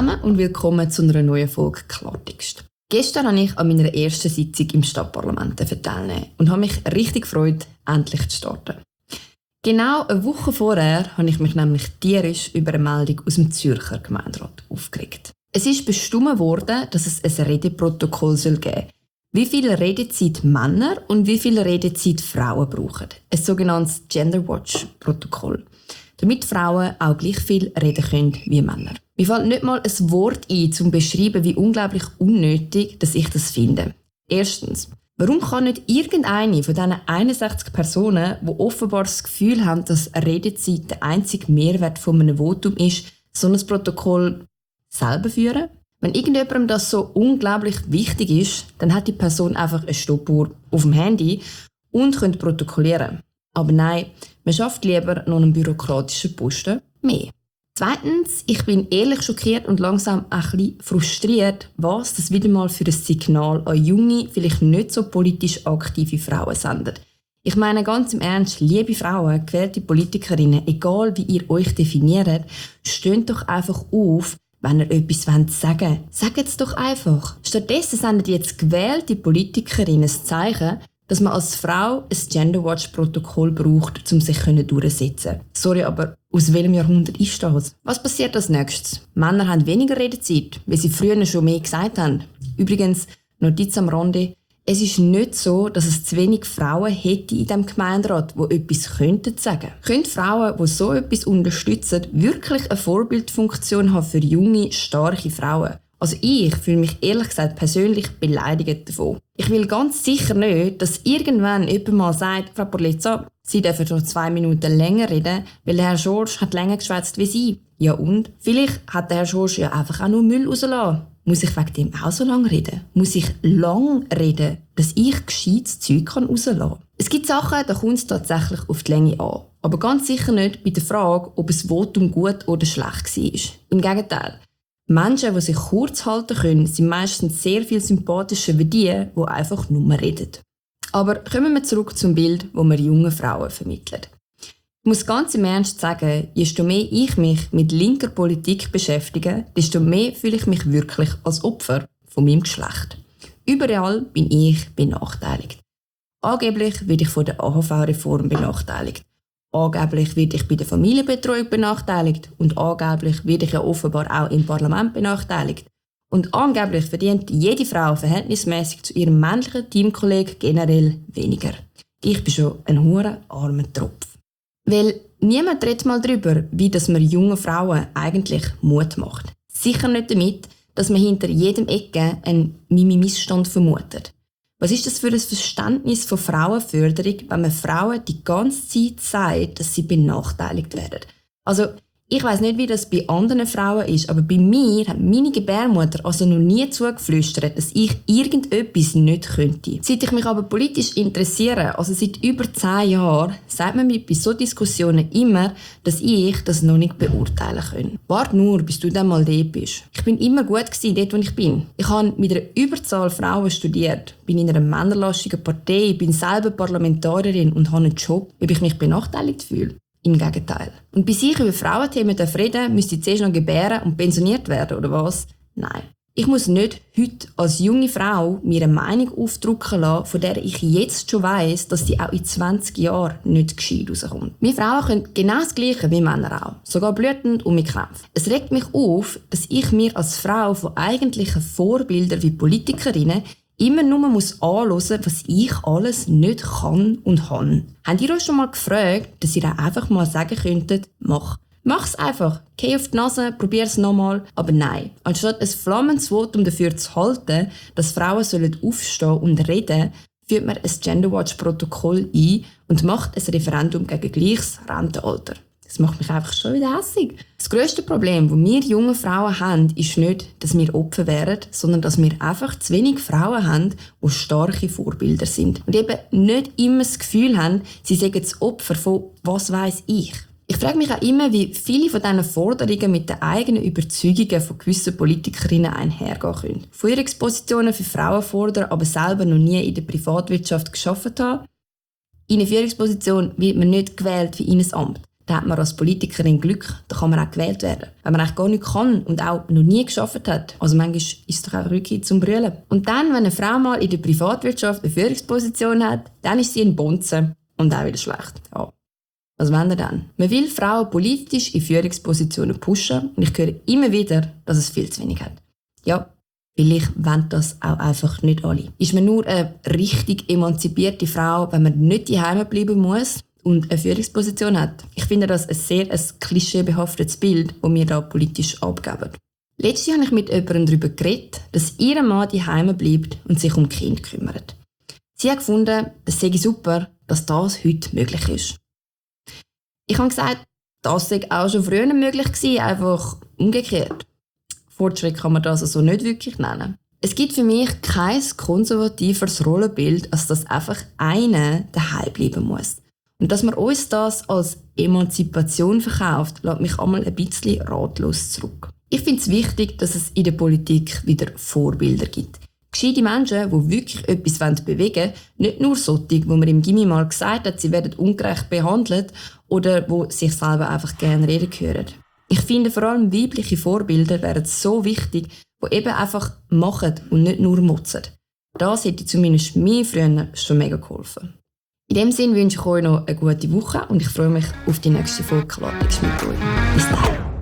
zusammen und willkommen zu einer neuen Folge Klartext. Gestern habe ich an meiner ersten Sitzung im Stadtparlament teilnehmen und habe mich richtig gefreut, endlich zu starten. Genau eine Woche vorher habe ich mich nämlich tierisch über eine Meldung aus dem Zürcher Gemeinderat aufgeregt. Es ist bestimmt worden, dass es ein Redeprotokoll geben soll. Wie viel Redezeit Männer und wie viel Redezeit Frauen brauchen. Ein sogenanntes Gender Watch Protokoll. Damit Frauen auch gleich viel reden können wie Männer. Mir fällt nicht mal ein Wort ein, um zu beschreiben, wie unglaublich unnötig dass ich das finde. Erstens, warum kann nicht irgendeine von diesen 61 Personen, die offenbar das Gefühl haben, dass Redezeit der einzige Mehrwert von einem Votum ist, so ein Protokoll selber führen? Wenn irgendjemandem das so unglaublich wichtig ist, dann hat die Person einfach eine Stoppuhr auf dem Handy und könnte protokollieren. Aber nein, man schafft lieber noch einen bürokratischen Posten mehr. Zweitens, ich bin ehrlich schockiert und langsam ein bisschen frustriert, was das wieder mal für ein Signal an junge, vielleicht nicht so politisch aktive Frauen sendet. Ich meine ganz im Ernst, liebe Frauen, gewählte Politikerinnen, egal wie ihr euch definiert, steht doch einfach auf, wenn ihr etwas sagen wollt. Sagt es doch einfach. Stattdessen sendet jetzt gewählte Politikerinnen ein Zeichen, dass man als Frau ein Gender Watch Protokoll braucht, um sich durchzusetzen. Sorry, aber aus welchem Jahrhundert ist das? Was passiert als nächstes? Männer haben weniger Redezeit, weil sie früher schon mehr gesagt haben. Übrigens, Notiz am Rande, es ist nicht so, dass es zu wenig Frauen hätte in diesem Gemeinderat, die etwas könnten sagen. Können Frauen, die so etwas unterstützen, wirklich eine Vorbildfunktion haben für junge, starke Frauen? Also ich fühle mich ehrlich gesagt persönlich beleidigt davon. Ich will ganz sicher nicht, dass irgendwann jemand mal sagt, Frau Porlezza, Sie dürfen schon 2 Minuten länger reden, weil der Herr Schorsch hat länger geschwätzt wie Sie. Ja und? Vielleicht hat der Herr Schorsch ja einfach auch nur Müll rausgelassen. Muss ich wegen dem auch so lange reden? Muss ich lang reden, dass ich gescheites Zeug rauslassen kann? Es gibt Sachen, da kommt es tatsächlich auf die Länge an. Aber ganz sicher nicht bei der Frage, ob ein Votum gut oder schlecht war. Im Gegenteil. Menschen, die sich kurz halten können, sind meistens sehr viel sympathischer wie die einfach nur reden. Aber kommen wir zurück zum Bild, das wir jungen Frauen vermitteln. Ich muss ganz im Ernst sagen, je mehr ich mich mit linker Politik beschäftige, desto mehr fühle ich mich wirklich als Opfer von meinem Geschlecht. Überall bin ich benachteiligt. Angeblich werde ich von der AHV-Reform benachteiligt. Angeblich werde ich bei der Familienbetreuung benachteiligt und angeblich werde ich ja offenbar auch im Parlament benachteiligt. Und angeblich verdient jede Frau verhältnismäßig zu ihrem männlichen Teamkollegen generell weniger. Ich bin schon ein hure armer Tropf. Weil niemand redet mal darüber, wie das man jungen Frauen eigentlich Mut macht. Sicher nicht damit, dass man hinter jedem Ecke einen Missstand vermutet. Was ist das für ein Verständnis von Frauenförderung, wenn man Frauen die ganze Zeit sagt, dass sie benachteiligt werden? Also, ich weiss nicht, wie das bei anderen Frauen ist, aber bei mir hat meine Gebärmutter also noch nie zugeflüstert, dass ich irgendetwas nicht könnte. Seit ich mich aber politisch interessiere, also seit über 10 Jahren, sagt man mir bei solchen Diskussionen immer, dass ich das noch nicht beurteilen kann. Warte nur, bis du dann mal dort bist. Ich bin immer gut gewesen, dort wo ich bin. Ich habe mit einer Überzahl Frauen studiert, bin in einer männerlastigen Partei, bin selber Parlamentarierin und habe einen Job, ob ich mich benachteiligt fühle. Im Gegenteil. Und bis ich über Frauenthemen reden darf, müsste ich zuerst noch gebären und pensioniert werden, oder was? Nein. Ich muss nicht heute als junge Frau mir eine Meinung aufdrücken lassen, von der ich jetzt schon weiss, dass die auch in 20 Jahren nicht gescheit rauskommt. Wir Frauen können genau das Gleiche wie Männer auch. Sogar blütend und mit Krämpfen. Es regt mich auf, dass ich mir als Frau von eigentlichen Vorbildern wie Politikerinnen immer nur anhören muss, was ich alles nicht kann und habe. Habt ihr euch schon mal gefragt, dass ihr auch einfach mal sagen könntet, mach's einfach. Geh auf die Nase, probier's nochmal. Aber nein, anstatt ein flammendes Votum dafür zu halten, dass Frauen aufstehen und reden, führt man ein Gender Watch Protokoll ein und macht ein Referendum gegen gleiches Rentenalter. Das macht mich einfach schon wieder hässig. Das grösste Problem, das wir junge Frauen haben, ist nicht, dass wir Opfer wären, sondern dass wir einfach zu wenig Frauen haben, die starke Vorbilder sind. Und eben nicht immer das Gefühl haben, sie seien das Opfer von «was weiss ich». Ich frage mich auch immer, wie viele von diesen Forderungen mit den eigenen Überzeugungen von gewissen Politikerinnen einhergehen können. Führungspositionen für Frauen fordern, aber selber noch nie in der Privatwirtschaft gearbeitet haben. In eine Führungsposition wird man nicht gewählt wie in ein Amt. dann hat man als Politikerin Glück, dann kann man auch gewählt werden. Wenn man eigentlich gar nichts kann und auch noch nie gearbeitet hat, also manchmal ist es doch auch Rückkehr zum Brüllen. Und dann, wenn eine Frau mal in der Privatwirtschaft eine Führungsposition hat, dann ist sie ein Bonzen und auch wieder schlecht. Ja. Was wollen wir dann? Man will Frauen politisch in Führungspositionen pushen und ich höre immer wieder, dass es viel zu wenig hat. Ja, vielleicht wollen das auch einfach nicht alle. Ist man nur eine richtig emanzipierte Frau, wenn man nicht daheim bleiben muss und eine Führungsposition hat? Ich finde das ein sehr klischeebehaftetes Bild, das wir da politisch abgeben. Letztes Jahr habe ich mit jemandem darüber geredet, dass ihr Mann daheim bleibt und sich um Kinder kümmert. Sie hat gefunden, das sei super, dass das heute möglich ist. Ich habe gesagt, das sei auch schon früher möglich gewesen, einfach umgekehrt. Fortschritt kann man das also nicht wirklich nennen. Es gibt für mich kein konservativeres Rollenbild, als dass einfach einer daheim bleiben muss. Und dass man uns das als Emanzipation verkauft, lässt mich einmal ein bisschen ratlos zurück. Ich finde es wichtig, dass es in der Politik wieder Vorbilder gibt. Gescheite Menschen, die wirklich etwas bewegen wollen, nicht nur solche, wo man im Gimmi mal gesagt hat, sie werden ungerecht behandelt oder die sich selber einfach gerne reden hören. Ich finde vor allem weibliche Vorbilder wären so wichtig, die eben einfach machen und nicht nur motzen. Das hätte zumindest mir früher schon mega geholfen. In dem Sinne wünsche ich euch noch eine gute Woche und ich freue mich auf die nächste Folge Klartext mit euch. Bis dann.